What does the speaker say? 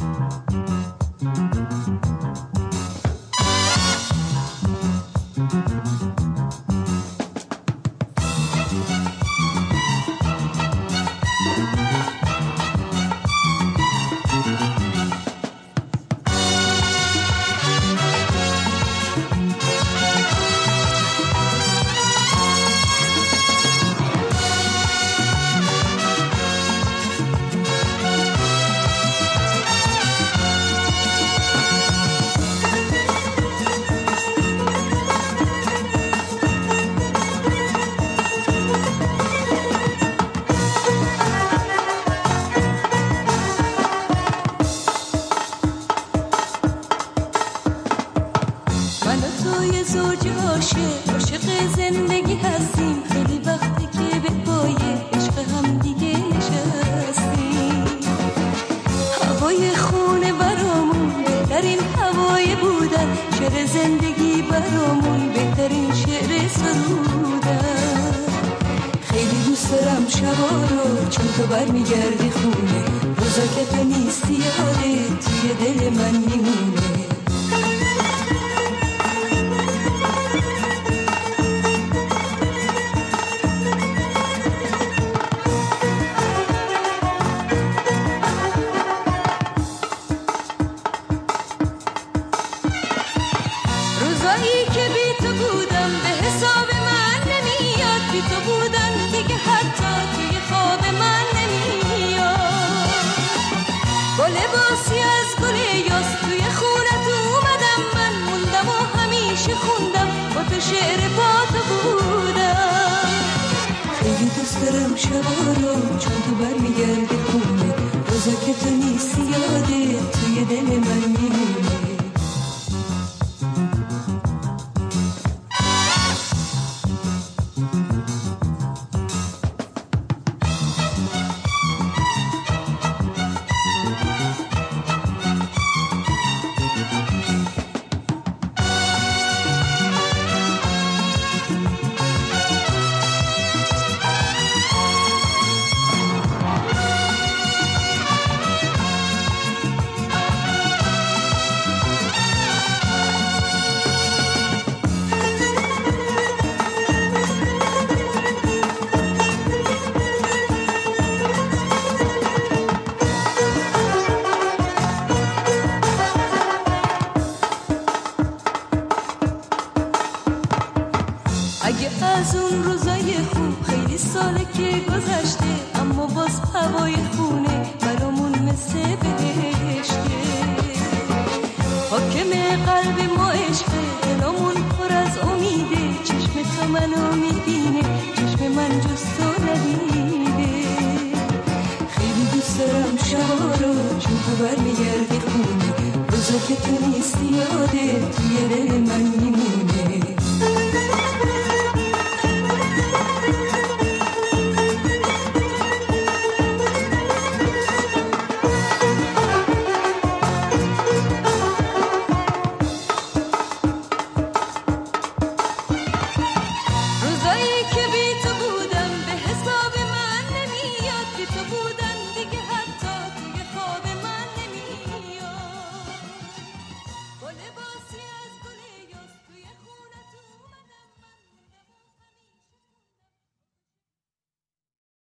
عاشق زندگی هستیم، خیلی وقتی که به پای عشق هم دیگه نشستیم. هوای خونه برامون بهترین هوای بودن، شعر زندگی برامون بهترین شعر سرودن. خیلی دوست دارم شبا رو چون تو برمیگردی خونه، روزا که تو نیستی یاده توی دل من میمونه. روزایی که بی تو بودم به حساب من نمیاد، بی تو بودن دیگه حتی توی خواب من نمیاد. با لباسی از گل یاس توی خونت اومدم، من موندم و همیشه خوندم با تو شعر با تو بودم. خیلی دوست دارم شبا رو چون تو برمیگردی خونه، روزا که تو نیستی یاده توی دل من میمونه. اگه از اون روزای خوب خیلی ساله که گذشته، اما باز هوای خونه برامون مثل بهشته. حاکم قلب ما عشقه، دلامون پر از امیده، چشم تو منو میبینه، چشم من جز تو ندیده. خیلی دوست دارم شبا رو چون تو برمیگردی خونه، روزا که تو نیستی یاده توی دل من میمونه. روزایی که بی تو بودم به حساب من نمیاد، بی تو بودم